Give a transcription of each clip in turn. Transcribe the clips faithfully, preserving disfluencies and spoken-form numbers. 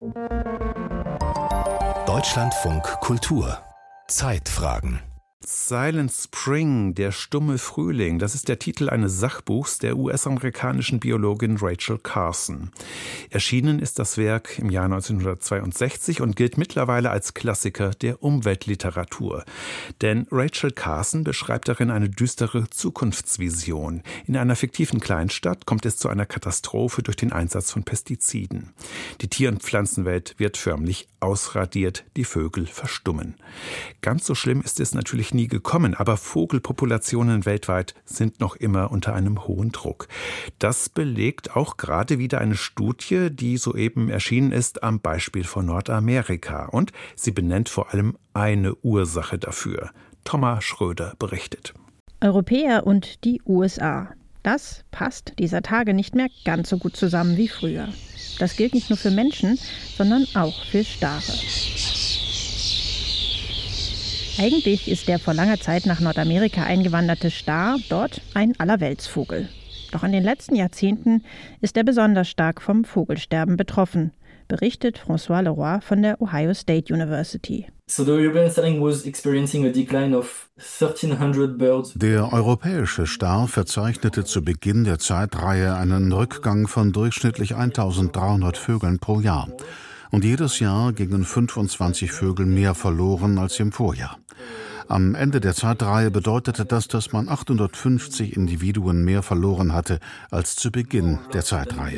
Deutschlandfunk Kultur Zeitfragen. Silent Spring, der stumme Frühling, das ist der Titel eines Sachbuchs der U S-amerikanischen Biologin Rachel Carson. Erschienen ist das Werk im Jahr neunzehnhundertzweiundsechzig und gilt mittlerweile als Klassiker der Umweltliteratur. Denn Rachel Carson beschreibt darin eine düstere Zukunftsvision. In einer fiktiven Kleinstadt kommt es zu einer Katastrophe durch den Einsatz von Pestiziden. Die Tier- und Pflanzenwelt wird förmlich ausradiert, die Vögel verstummen. Ganz so schlimm ist es natürlich nie gekommen, aber Vogelpopulationen weltweit sind noch immer unter einem hohen Druck. Das belegt auch gerade wieder eine Studie, die soeben erschienen ist am Beispiel von Nordamerika. Und sie benennt vor allem eine Ursache dafür. Thomas Schröder berichtet. Europäer und die U S A. Das passt dieser Tage nicht mehr ganz so gut zusammen wie früher. Das gilt nicht nur für Menschen, sondern auch für Stare. Eigentlich ist der vor langer Zeit nach Nordamerika eingewanderte Star dort ein Allerweltsvogel. Doch in den letzten Jahrzehnten ist er besonders stark vom Vogelsterben betroffen, berichtet François Leroy von der Ohio State University. Der europäische Star verzeichnete zu Beginn der Zeitreihe einen Rückgang von durchschnittlich eintausenddreihundert Vögeln pro Jahr. Und jedes Jahr gingen fünfundzwanzig Vögel mehr verloren als im Vorjahr. Am Ende der Zeitreihe bedeutete das, dass man achthundertfünfzig Individuen mehr verloren hatte als zu Beginn der Zeitreihe.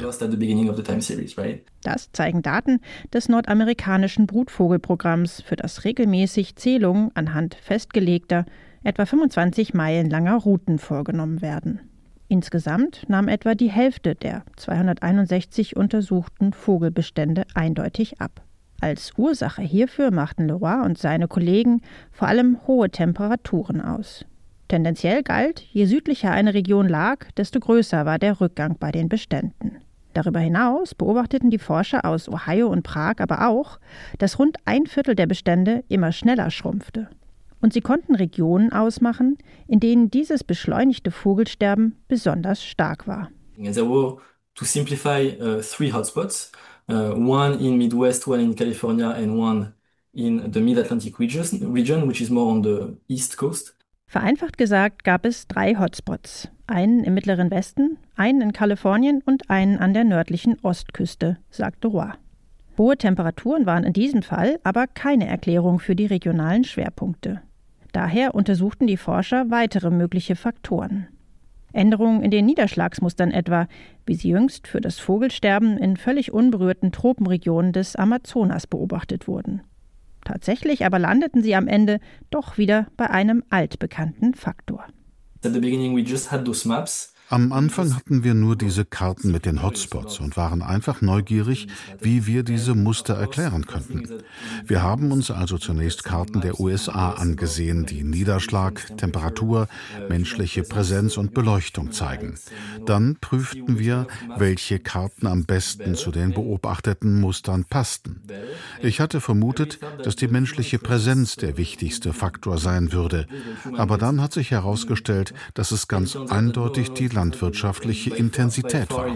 Das zeigen Daten des nordamerikanischen Brutvogelprogramms, für das regelmäßig Zählungen anhand festgelegter, etwa fünfundzwanzig Meilen langer Routen vorgenommen werden. Insgesamt nahm etwa die Hälfte der zweihunderteinundsechzig untersuchten Vogelbestände eindeutig ab. Als Ursache hierfür machten Leroy und seine Kollegen vor allem hohe Temperaturen aus. Tendenziell galt, je südlicher eine Region lag, desto größer war der Rückgang bei den Beständen. Darüber hinaus beobachteten die Forscher aus Ohio und Prag aber auch, dass rund ein Viertel der Bestände immer schneller schrumpfte. Und sie konnten Regionen ausmachen, in denen dieses beschleunigte Vogelsterben besonders stark war. There were, to simplify, uh, three hotspots, uh, one in Midwest, one in California and one in the Mid-Atlantic region, which is more on the East Coast. Vereinfacht gesagt gab es drei Hotspots, einen im mittleren Westen, einen in Kalifornien und einen an der nördlichen Ostküste, sagte Roy. Hohe Temperaturen waren in diesem Fall aber keine Erklärung für die regionalen Schwerpunkte. Daher untersuchten die Forscher weitere mögliche Faktoren. Änderungen in den Niederschlagsmustern etwa, wie sie jüngst für das Vogelsterben in völlig unberührten Tropenregionen des Amazonas beobachtet wurden. Tatsächlich aber landeten sie am Ende doch wieder bei einem altbekannten Faktor. At the beginning we just had those maps. Am Anfang hatten wir nur diese Karten mit den Hotspots und waren einfach neugierig, wie wir diese Muster erklären könnten. Wir haben uns also zunächst Karten der U S A angesehen, die Niederschlag, Temperatur, menschliche Präsenz und Beleuchtung zeigen. Dann prüften wir, welche Karten am besten zu den beobachteten Mustern passten. Ich hatte vermutet, dass die menschliche Präsenz der wichtigste Faktor sein würde. Aber dann hat sich herausgestellt, dass es ganz eindeutig die landwirtschaftliche Intensität war.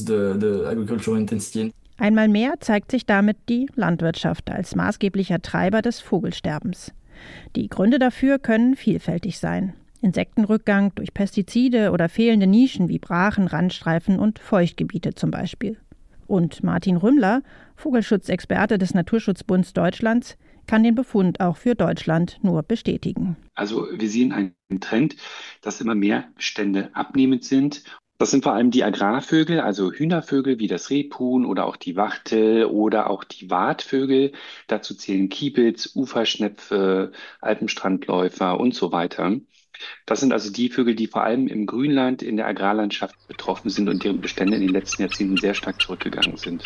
Einmal mehr zeigt sich damit die Landwirtschaft als maßgeblicher Treiber des Vogelsterbens. Die Gründe dafür können vielfältig sein. Insektenrückgang durch Pestizide oder fehlende Nischen wie Brachen, Randstreifen und Feuchtgebiete zum Beispiel. Und Martin Rümmler, Vogelschutzexperte des Naturschutzbunds Deutschlands, kann den Befund auch für Deutschland nur bestätigen. Also wir sehen einen Trend, dass immer mehr Bestände abnehmend sind. Das sind vor allem die Agrarvögel, also Hühnervögel wie das Rebhuhn oder auch die Wachtel oder auch die Watvögel. Dazu zählen Kiebitz, Uferschnepfe, Alpenstrandläufer und so weiter. Das sind also die Vögel, die vor allem im Grünland, in der Agrarlandschaft betroffen sind und deren Bestände in den letzten Jahrzehnten sehr stark zurückgegangen sind.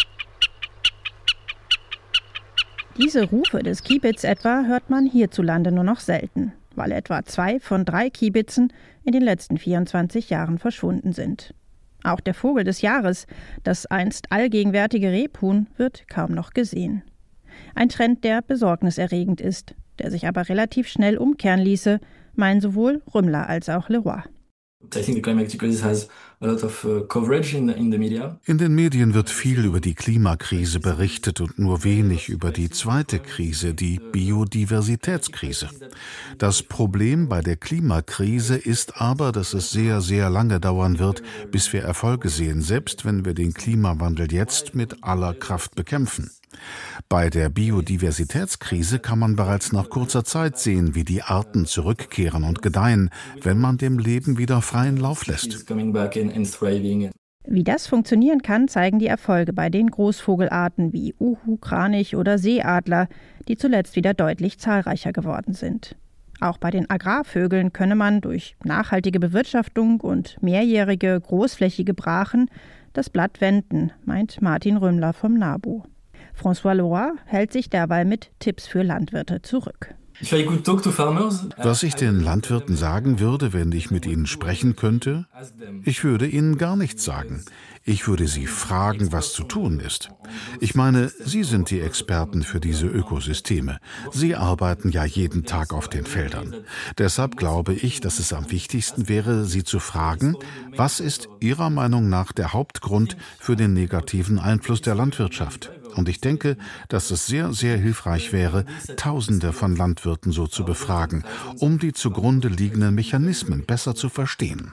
Diese Rufe des Kiebitz etwa hört man hierzulande nur noch selten, weil etwa zwei von drei Kiebitzen in den letzten vierundzwanzig Jahren verschwunden sind. Auch der Vogel des Jahres, das einst allgegenwärtige Rebhuhn, wird kaum noch gesehen. Ein Trend, der besorgniserregend ist, der sich aber relativ schnell umkehren ließe, meinen sowohl Rümmler als auch Leroy. In den Medien wird viel über die Klimakrise berichtet und nur wenig über die zweite Krise, die Biodiversitätskrise. Das Problem bei der Klimakrise ist aber, dass es sehr, sehr lange dauern wird, bis wir Erfolge sehen, selbst wenn wir den Klimawandel jetzt mit aller Kraft bekämpfen. Bei der Biodiversitätskrise kann man bereits nach kurzer Zeit sehen, wie die Arten zurückkehren und gedeihen, wenn man dem Leben wieder freien Lauf lässt. Wie das funktionieren kann, zeigen die Erfolge bei den Großvogelarten wie Uhu, Kranich oder Seeadler, die zuletzt wieder deutlich zahlreicher geworden sind. Auch bei den Agrarvögeln könne man durch nachhaltige Bewirtschaftung und mehrjährige großflächige Brachen das Blatt wenden, meint Martin Rümmler vom NABU. François Leroy hält sich derweil mit Tipps für Landwirte zurück. Was ich den Landwirten sagen würde, wenn ich mit ihnen sprechen könnte? Ich würde ihnen gar nichts sagen. Ich würde sie fragen, was zu tun ist. Ich meine, sie sind die Experten für diese Ökosysteme. Sie arbeiten ja jeden Tag auf den Feldern. Deshalb glaube ich, dass es am wichtigsten wäre, sie zu fragen, was ist Ihrer Meinung nach der Hauptgrund für den negativen Einfluss der Landwirtschaft? Und ich denke, dass es sehr, sehr hilfreich wäre, Tausende von Landwirten so zu befragen, um die zugrunde liegenden Mechanismen besser zu verstehen.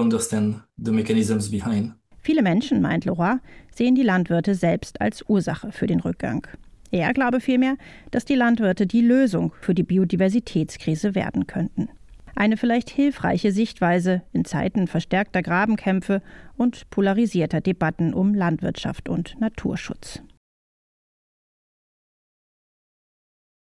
Viele Menschen, meint Leroy, sehen die Landwirte selbst als Ursache für den Rückgang. Er glaube vielmehr, dass die Landwirte die Lösung für die Biodiversitätskrise werden könnten. Eine vielleicht hilfreiche Sichtweise in Zeiten verstärkter Grabenkämpfe und polarisierter Debatten um Landwirtschaft und Naturschutz.